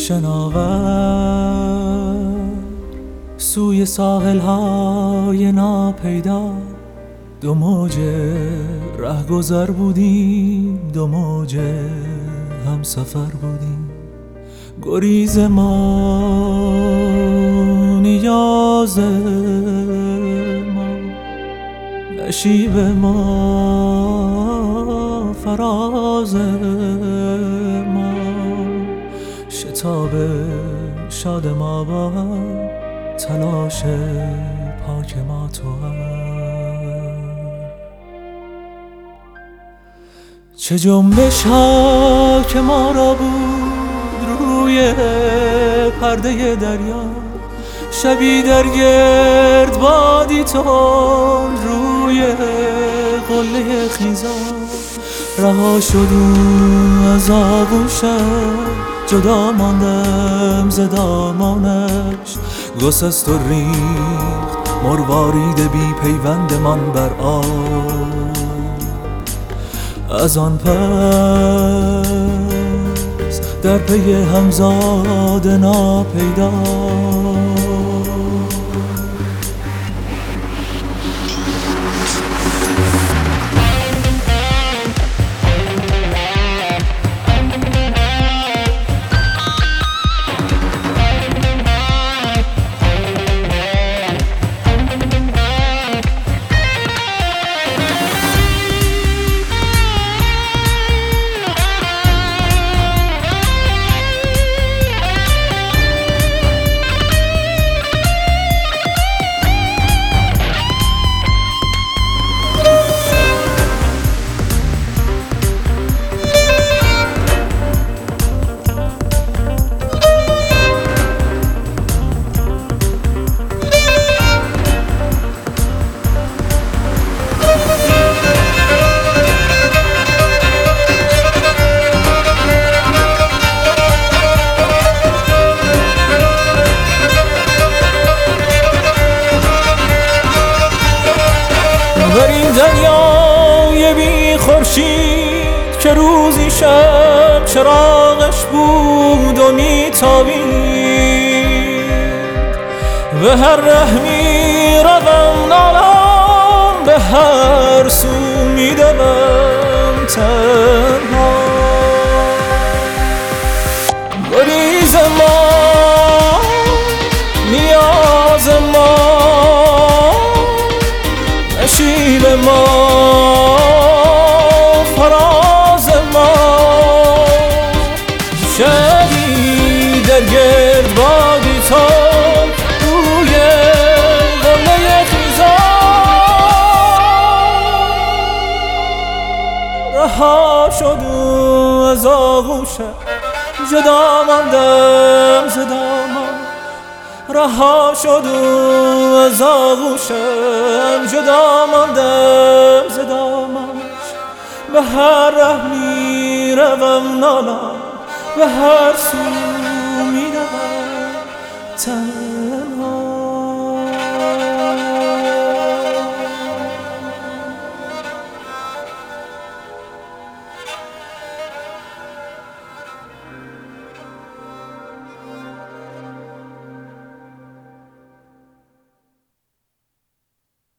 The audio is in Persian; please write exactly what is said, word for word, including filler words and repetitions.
شناور سوی ساحل های ناپیدا، دو موج رهگذر بودیم، دو موج هم سفر بودیم. گریز ما نیاز ما، نشیب ما فراز ما، شتاب شاد ما با تلاش پاک ما تو هم. چه جنبش ها که ما را بود روی پرده دریا، شبی در گرد بادی تند روی قله خیزان. رها شدیم از آغوشش، جدا ماندم ز دامانش. گسست و ریخت مروارید بی پیوند من بر آب. از آن پس در پی همزاد ناپیدا، در این دریای بی خورشید که روزی شب چراغش بود و میتابید، به هر ره میروم نالان، به هر سو میدوم تنها. گریز ما نیاز ما، نشیب ما فراز ما، شبی در گرد بادی تا روی قله خیزان. رها شدم از آغوشش، جدا ماندم ز دامانش. رها شدم از آغوشم، جدا ماندم ز دامانش. به هر ره میروم نالان، به هر سو میدوم تنها.